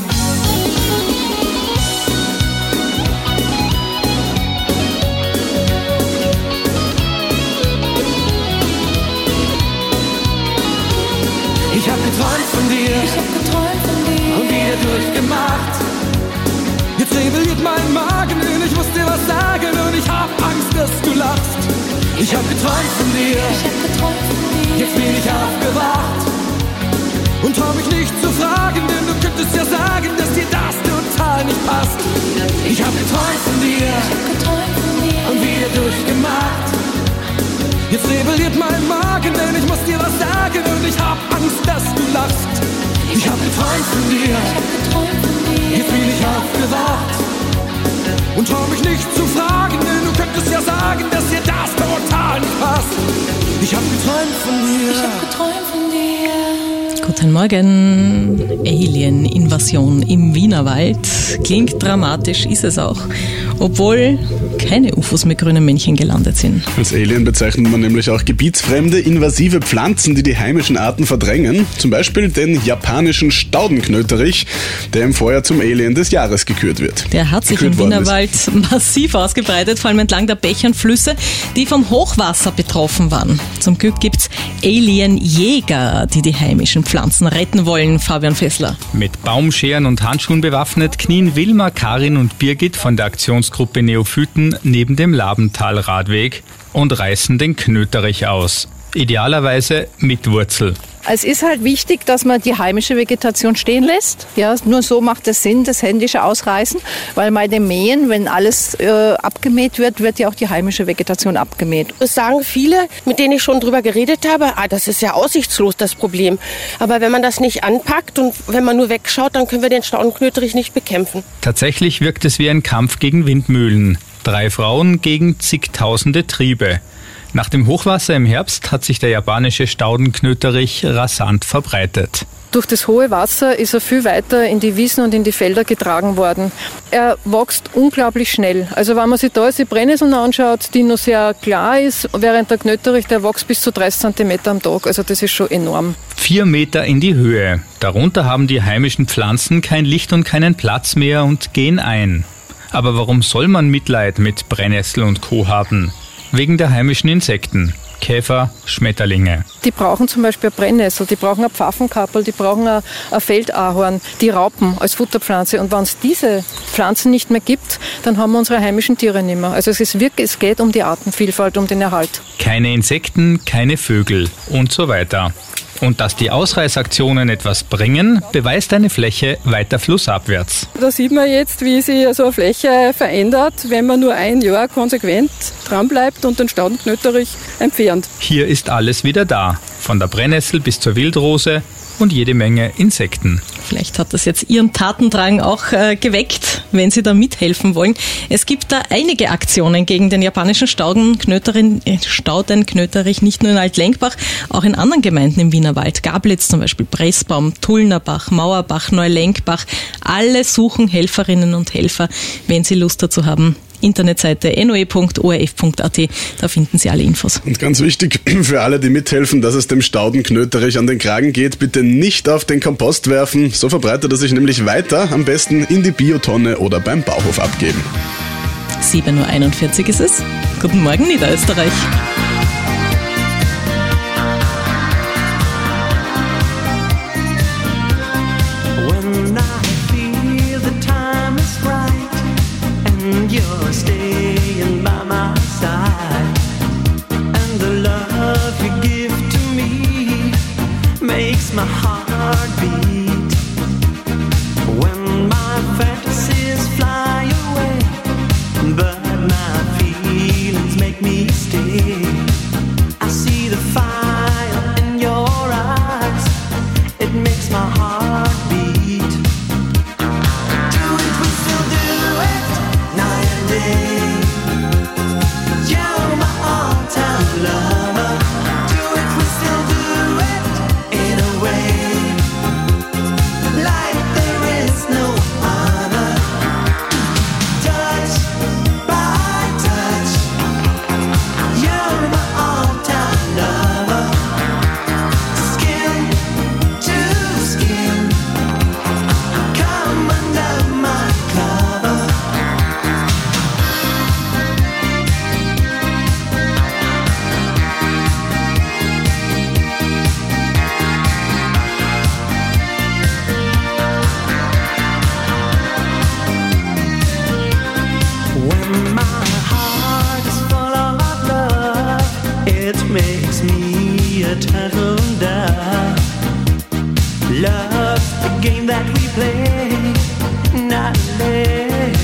Ich hab geträumt von dir, Ich hab geträumt von dir. und wieder durchgemacht. Jetzt rebelliert mein Magen, denn ich muss dir was sagen und ich hab Angst, dass du lachst. Ich hab geträumt von dir, Ich hab geträumt von dir. jetzt bin ich aufgewacht und trau mich nicht zu fragen, denn du könntest ja sagen, dass dir das total nicht passt. Ich hab geträumt von dir, Ich hab geträumt von dir. und wieder durchgemacht. Jetzt rebelliert mein Magen, denn ich muss dir was sagen und ich hab Angst, dass du lachst. Ich hab geträumt von dir, Ich hab geträumt von dir. jetzt bin ich aufgewacht und trau mich nicht zu fragen, denn du könntest ja sagen, dass dir das total nicht passt. Ich hab geträumt von dir. Ich hab geträumt von dir. Guten Morgen. Alien-Invasion im Wienerwald. Klingt dramatisch, ist es auch. Obwohl keine U F Os mit grünen Männchen gelandet sind. Als Alien bezeichnet man nämlich auch gebietsfremde, invasive Pflanzen, die die heimischen Arten verdrängen. Zum Beispiel den japanischen Staudenknöterich, der im Vorjahr zum Alien des Jahres gekürt wird. Der hat sich gekürt im Wienerwald massiv ausgebreitet, vor allem entlang der Bäche und Flüsse, die vom Hochwasser betroffen waren. Zum Glück gibt's Alien-Jäger, die die heimischen Pflanzen retten wollen, Fabian Fessler. Mit Baumscheren und Handschuhen bewaffnet knien Wilma, Karin und Birgit von der Aktionsgruppe Neophyten neben dem Labental-Radweg und reißen den Knöterich aus. Idealerweise mit Wurzel. Es ist halt wichtig, dass man die heimische Vegetation stehen lässt. Ja, nur so macht es Sinn, das händische Ausreißen, weil bei dem Mähen, wenn alles äh, abgemäht wird, wird ja auch die heimische Vegetation abgemäht. Das sagen viele, mit denen ich schon drüber geredet habe, ah, das ist ja aussichtslos, das Problem. Aber wenn man das nicht anpackt und wenn man nur wegschaut, dann können wir den Staudenknöterich nicht bekämpfen. Tatsächlich wirkt es wie ein Kampf gegen Windmühlen. Drei Frauen gegen zigtausende Triebe. Nach dem Hochwasser im Herbst hat sich der japanische Staudenknöterich rasant verbreitet. Durch das hohe Wasser ist er viel weiter in die Wiesen und in die Felder getragen worden. Er wächst unglaublich schnell. Also wenn man sich da jetzt die Brennnessel anschaut, die noch sehr klar ist, während der Knöterich, der wächst bis zu dreißig Zentimeter am Tag. Also das ist schon enorm. Vier Meter in die Höhe. Darunter haben die heimischen Pflanzen kein Licht und keinen Platz mehr und gehen ein. Aber warum soll man Mitleid mit Brennnessel und Co. haben? Wegen der heimischen Insekten. Käfer, Schmetterlinge. Die brauchen zum Beispiel eine Brennnessel, die brauchen eine Pfaffenkappel, die brauchen ein, ein Feldahorn, die Raupen als Futterpflanze. Und wenn es diese Pflanzen nicht mehr gibt, dann haben wir unsere heimischen Tiere nicht mehr. Also es, ist wirklich, es geht um die Artenvielfalt, um den Erhalt. Keine Insekten, keine Vögel und so weiter. Und dass die Ausreißaktionen etwas bringen, beweist eine Fläche weiter flussabwärts. Da sieht man jetzt, wie sich so eine Fläche verändert, wenn man nur ein Jahr konsequent dranbleibt und den Staudenknöterich entfernt. Hier ist alles wieder da, von der Brennnessel bis zur Wildrose und jede Menge Insekten. Vielleicht hat das jetzt Ihren Tatendrang auch äh, geweckt, wenn Sie da mithelfen wollen. Es gibt da einige Aktionen gegen den japanischen Staudenknöterin, äh, Staudenknöterich, nicht nur in Altlenkbach, auch in anderen Gemeinden im Wienerwald. Gablitz zum Beispiel, Pressbaum, Tullnerbach, Mauerbach, Neulenkbach. Alle suchen Helferinnen und Helfer, wenn Sie Lust dazu haben. Internetseite n o e punkt o r f punkt a t, da finden Sie alle Infos. Und ganz wichtig für alle, die mithelfen, dass es dem Staudenknöterich an den Kragen geht, bitte nicht auf den Kompost werfen, so verbreitet er sich nämlich weiter, am besten in die Biotonne oder beim Bauhof abgeben. sieben Uhr einundvierzig ist es. Guten Morgen, Niederösterreich. When I feel the time is right and you're staying by my side, and the love you give to me makes my heart beat. When my fantasies fly away, but my feelings make me stay, I see the fire in your eyes, it makes my heart beat. Do it, we still do it, night and day. You're my all-time lover. Do it, we still do it, in a way, like there is no other. Touch by touch, you're my all-time lover. Skin to skin, come under my cover. When my heart is full of love, it makes me a turtle dove. Love's the game that we play, not day.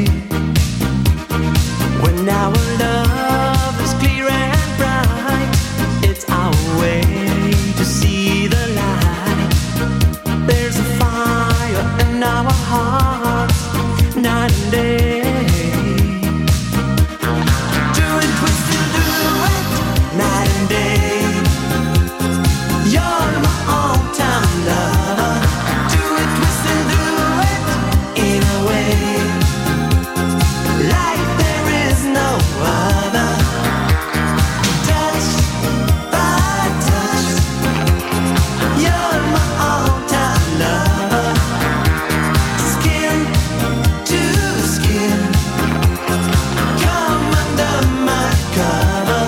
When our love is clear and bright, it's our way to see the light. There's a fire in our hearts, night and day. Do it, we still do it, night and day. You're my all-time lover. Do it, we still do it, in a way, like there is no other. Touch by touch, you're my all-time lover. Skin to skin, come under my cover.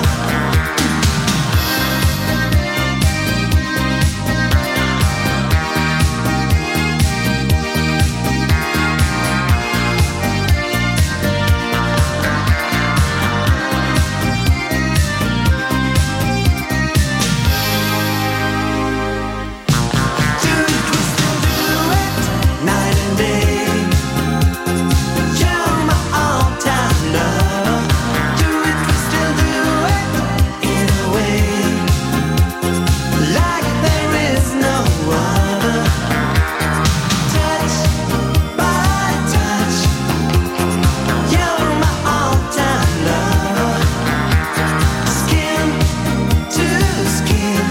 Night and day, you're my all-time lover. Do it, we still do it, in a way, like there is no other. Touch by touch, you're my all-time lover. Skin to skin,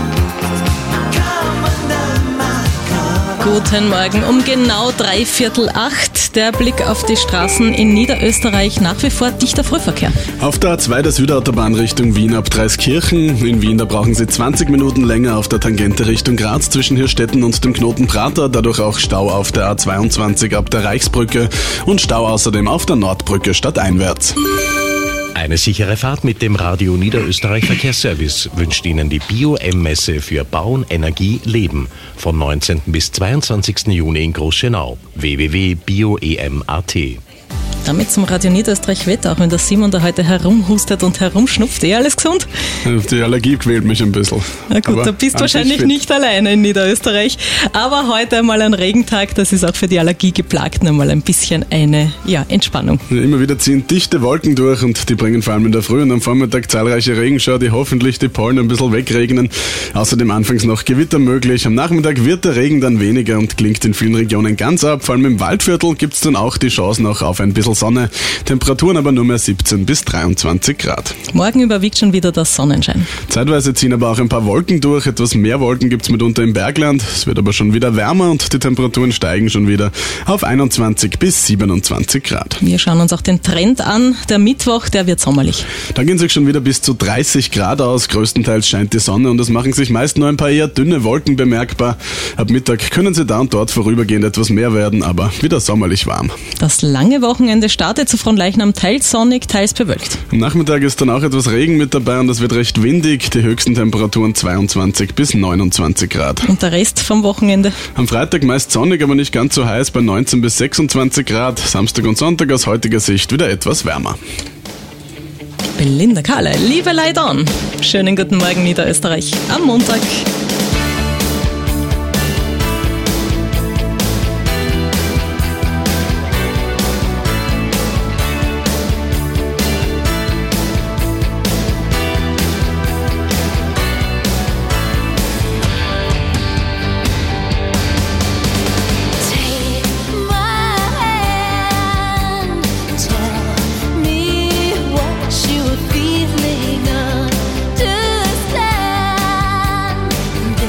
come under my cover. Guten Morgen, um genau drei Viertel acht. Der Blick auf die Straßen in Niederösterreich, nach wie vor dichter Frühverkehr. Auf der A zwei der Südautobahn Richtung Wien ab Dreiskirchen. In Wien, da brauchen Sie zwanzig Minuten länger auf der Tangente Richtung Graz zwischen Hirstetten und dem Knoten Prater. Dadurch auch Stau auf der A zweiundzwanzig ab der Reichsbrücke und Stau außerdem auf der Nordbrücke stadteinwärts. Eine sichere Fahrt mit dem Radio Niederösterreich Verkehrsservice wünscht Ihnen die Bio-M-Messe für Bauen, Energie, Leben vom neunzehnten bis zweiundzwanzigsten Juni in Großschönau. w w w punkt bio e m punkt a t. Damit zum Radio Niederösterreich Wetter, auch wenn der Simon da heute herumhustet und herumschnupft. Eh alles gesund? Die Allergie quält mich ein bisschen. Na gut, Aber da bist du an wahrscheinlich sich nicht alleine in Niederösterreich. Aber heute einmal ein Regentag, das ist auch für die Allergiegeplagten einmal ein bisschen eine ja, Entspannung. Ja, immer wieder ziehen dichte Wolken durch und die bringen vor allem in der Früh und am Vormittag zahlreiche Regenschauer, die hoffentlich die Pollen ein bisschen wegregnen. Außerdem anfangs noch Gewitter möglich. Am Nachmittag wird der Regen dann weniger und klingt in vielen Regionen ganz ab. Vor allem im Waldviertel gibt es dann auch die Chance noch auf ein bisschen Sonne. Temperaturen aber nur mehr siebzehn bis dreiundzwanzig Grad. Morgen überwiegt schon wieder der Sonnenschein. Zeitweise ziehen aber auch ein paar Wolken durch. Etwas mehr Wolken gibt es mitunter im Bergland. Es wird aber schon wieder wärmer und die Temperaturen steigen schon wieder auf einundzwanzig bis siebenundzwanzig Grad. Wir schauen uns auch den Trend an. Der Mittwoch, der wird sommerlich. Da gehen sich schon wieder bis zu dreißig Grad aus. Größtenteils scheint die Sonne und es machen sich meist nur ein paar eher dünne Wolken bemerkbar. Ab Mittag können sie da und dort vorübergehend etwas mehr werden, aber wieder sommerlich warm. Das lange Wochenende startet zu Fronleichnam teils sonnig, teils bewölkt. Am Nachmittag ist dann auch etwas Regen mit dabei und es wird recht windig. Die höchsten Temperaturen zweiundzwanzig bis neunundzwanzig Grad. Und der Rest vom Wochenende? Am Freitag meist sonnig, aber nicht ganz so heiß bei neunzehn bis sechsundzwanzig Grad. Samstag und Sonntag aus heutiger Sicht wieder etwas wärmer. Belinda Kahle, liebe Leidon. Schönen guten Morgen Niederösterreich am Montag. Feeling understand.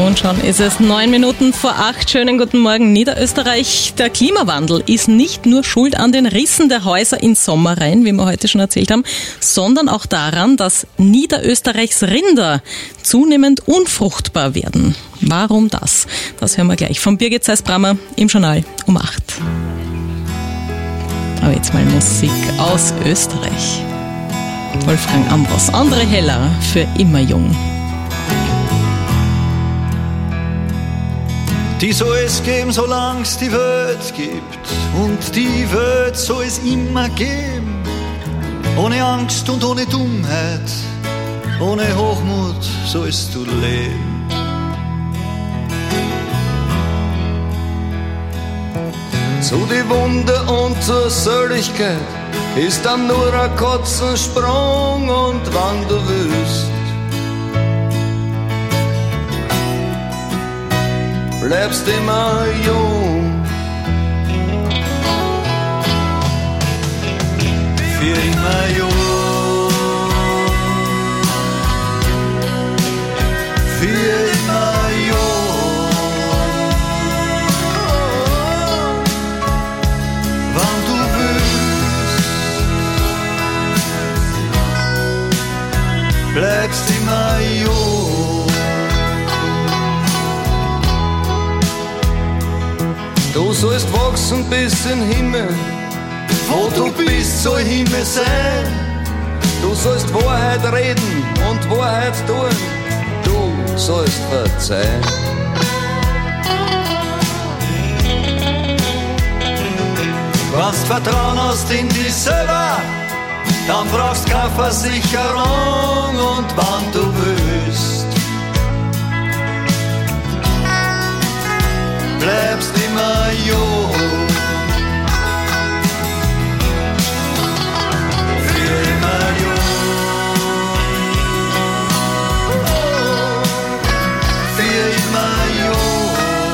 Und schon ist es neun Minuten vor acht. Schönen guten Morgen, Niederösterreich. Der Klimawandel ist nicht nur schuld an den Rissen der Häuser in Sommerrhein, wie wir heute schon erzählt haben, sondern auch daran, dass Niederösterreichs Rinder zunehmend unfruchtbar werden. Warum das? Das hören wir gleich von Birgit Seis-Brammer im Journal um acht. Aber jetzt mal Musik aus Österreich. Wolfgang Ambros, André Heller, für immer jung. Die soll es geben, solange es die Welt gibt. Und die Welt soll es immer geben. Ohne Angst und ohne Dummheit, ohne Hochmut sollst du leben. So die Wunde und zur Seligkeit ist dann nur ein Katzensprung, und wann du willst, bleibst immer jung. Für immer jung. Für immer jung. Wann du willst, bleibst immer jung. Du sollst wachsen bis in den Himmel, wo du bist, soll Himmel sein. Du sollst Wahrheit reden und Wahrheit tun, du sollst verzeihen. Wenn's Vertrauen hast in dich selber, dann brauchst keine Versicherung, und wann du willst, bleibst immer jung. Für immer jung. Für immer jung.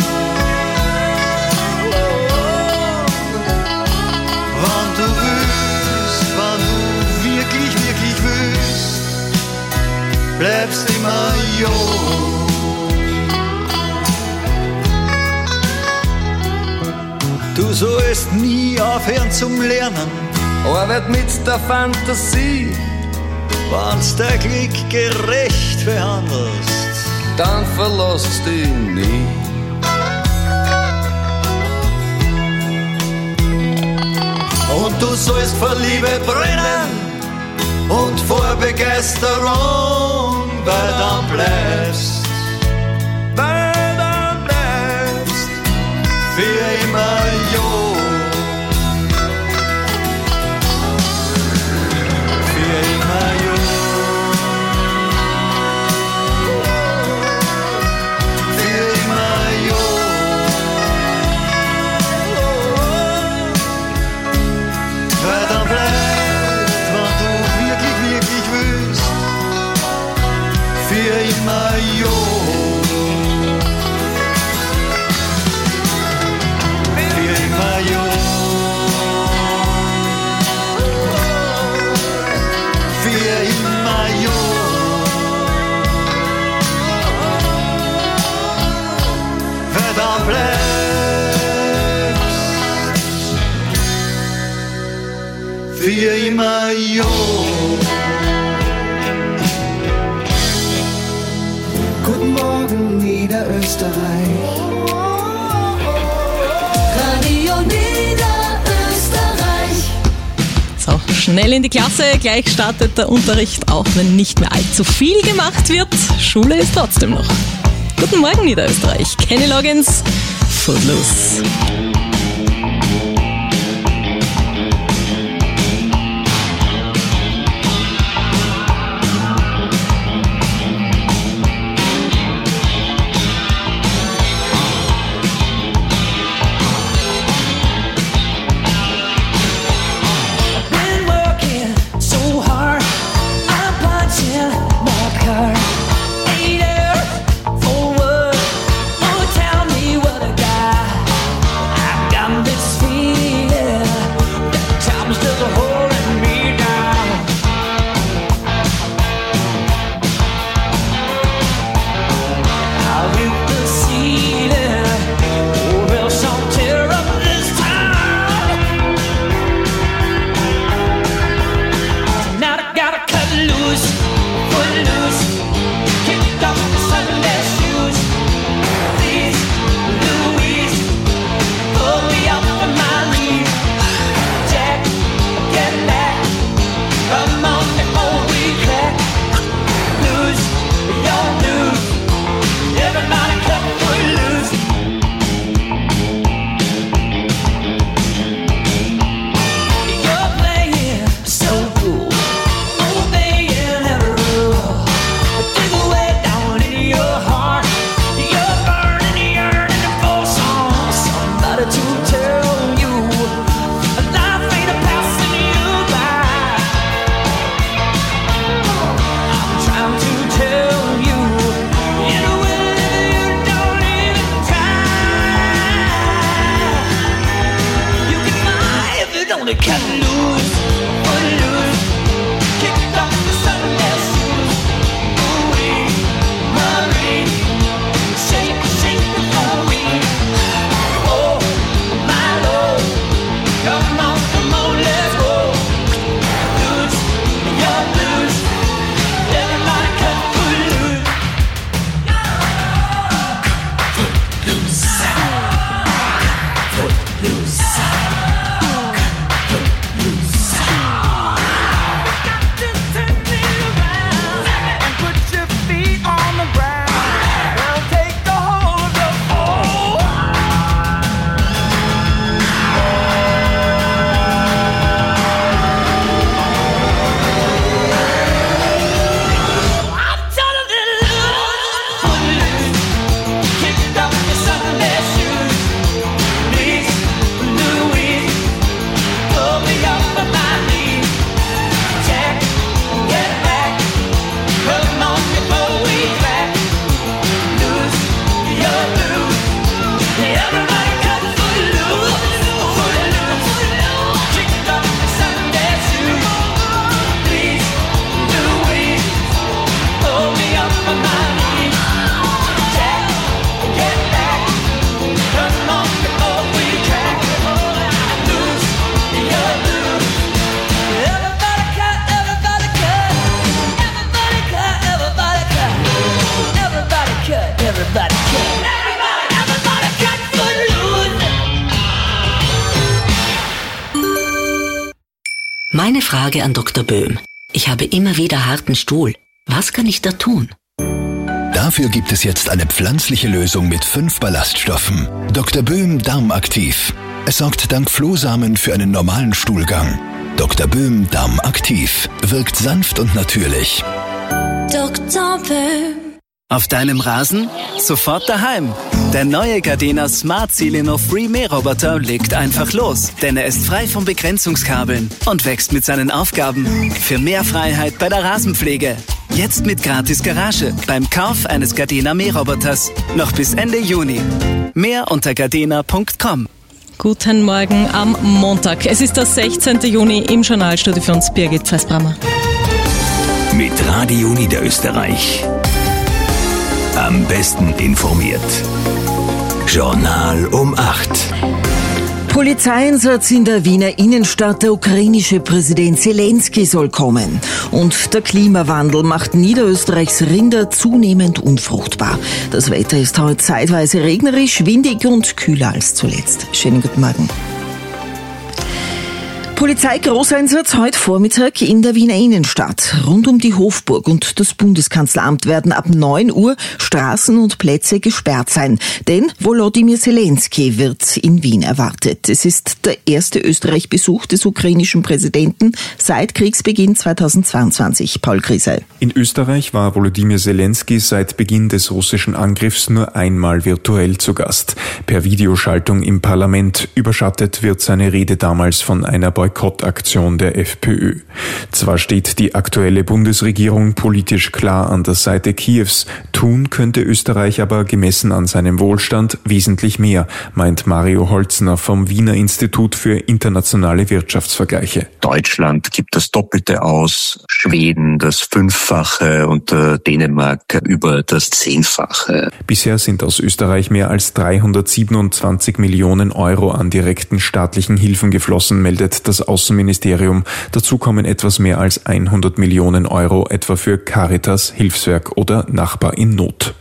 Wann du willst, wann du wirklich, wirklich willst, bleibst immer jung. Du sollst nie aufhören zum Lernen. Arbeit mit der Fantasie. Wenn's dein Glück gerecht behandelst, dann verlässt dich nie. Und du sollst vor Liebe brennen und vor Begeisterung, weil dann bleibst, weil dann bleibst für immer jung. Für immer jung. Für immer jung. Weil dann bleibt, wenn du wirklich, wirklich willst, für immer jung. Für immer jung. Für immer jung. Weil dann bleibst, für immer jung. Guten Morgen, Niederösterreich. Radio Niederösterreich. So, schnell in die Klasse. Gleich startet der Unterricht, auch wenn nicht mehr allzu viel gemacht wird. Schule ist trotzdem noch. Guten Morgen, Niederösterreich. Kenny Loggins, Footloose. Been working so hard, I'm punching my card. Ain't there for what? Oh, tell me what I got. Meine Frage an Doktor Böhm. Ich habe immer wieder harten Stuhl. Was kann ich da tun? Dafür gibt es jetzt eine pflanzliche Lösung mit fünf Ballaststoffen. Doktor Böhm Darmaktiv. Es sorgt dank Flohsamen für einen normalen Stuhlgang. Doktor Böhm Darmaktiv wirkt sanft und natürlich. Doktor Böhm. Auf deinem Rasen? Sofort daheim. Der neue Gardena Smart Sileno Free Mähroboter legt einfach los, denn er ist frei von Begrenzungskabeln und wächst mit seinen Aufgaben. Für mehr Freiheit bei der Rasenpflege. Jetzt mit gratis Garage beim Kauf eines Gardena Mähroboters. Noch bis Ende Juni. Mehr unter gardena punkt com. Guten Morgen am Montag. Es ist der sechzehnten Juni. Im Journalstudio für uns Birgit Zeisbrammer. Mit Radio Niederösterreich. Am besten informiert. Journal um acht. Polizeieinsatz in der Wiener Innenstadt. Der ukrainische Präsident Zelensky soll kommen. Und der Klimawandel macht Niederösterreichs Rinder zunehmend unfruchtbar. Das Wetter ist heute zeitweise regnerisch, windig und kühler als zuletzt. Schönen guten Morgen. Polizeigroßeinsatz heute Vormittag in der Wiener Innenstadt. Rund um die Hofburg und das Bundeskanzleramt werden ab neun Uhr Straßen und Plätze gesperrt sein. Denn Volodymyr Zelensky wird in Wien erwartet. Es ist der erste Österreich-Besuch des ukrainischen Präsidenten seit Kriegsbeginn zweitausendzweiundzwanzig. Paul Griesel. In Österreich war Volodymyr Zelensky seit Beginn des russischen Angriffs nur einmal virtuell zu Gast. Per Videoschaltung im Parlament. Überschattet wird seine Rede damals von einer Boykottaktion der FPÖ. Zwar steht die aktuelle Bundesregierung politisch klar an der Seite Kiews, tun könnte Österreich aber gemessen an seinem Wohlstand wesentlich mehr, meint Mario Holzner vom Wiener Institut für internationale Wirtschaftsvergleiche. Deutschland gibt das Doppelte aus, Schweden das Fünffache und äh, Dänemark über das Zehnfache. Bisher sind aus Österreich mehr als dreihundertsiebenundzwanzig Millionen Euro an direkten staatlichen Hilfen geflossen, meldet das Außenministerium. Dazu kommen etwas mehr als hundert Millionen Euro etwa für Caritas, Hilfswerk oder Nachbar in Not.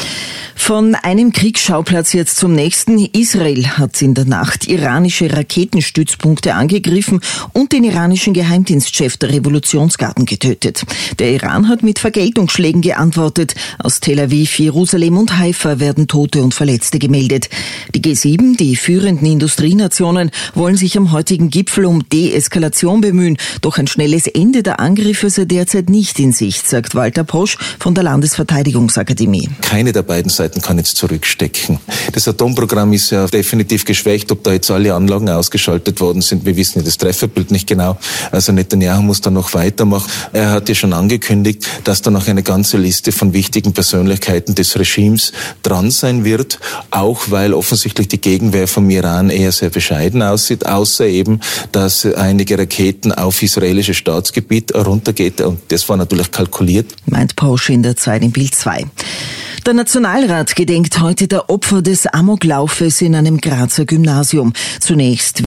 Von einem Kriegsschauplatz jetzt zum nächsten. Israel hat in der Nacht iranische Raketenstützpunkte angegriffen und den iranischen Geheimdienstchef der Revolutionsgarden getötet. Der Iran hat mit Vergeltungsschlägen geantwortet. Aus Tel Aviv, Jerusalem und Haifa werden Tote und Verletzte gemeldet. Die G sieben, die führenden Industrienationen, wollen sich am heutigen Gipfel um Deeskalation bemühen. Doch ein schnelles Ende der Angriffe sei derzeit nicht in Sicht, sagt Walter Posch von der Landesverteidigungsakademie. Keine der beiden Seiten kann jetzt zurückstecken. Das Atomprogramm ist ja definitiv geschwächt. Ob da jetzt alle Anlagen ausgeschaltet worden sind, wir wissen ja das Trefferbild nicht genau. Also Netanyahu muss da noch weitermachen. Er hat ja schon angekündigt, dass da noch eine ganze Liste von wichtigen Persönlichkeiten des Regimes dran sein wird, auch weil offensichtlich die Gegenwehr vom Iran eher sehr bescheiden aussieht, außer eben, dass einige Raketen auf israelisches Staatsgebiet runtergeht und das war natürlich kalkuliert. Meint Posch in der Zeit in Bild zwei. Der Nationalrat gedenkt heute der Opfer des Amoklaufes in einem Grazer Gymnasium. Zunächst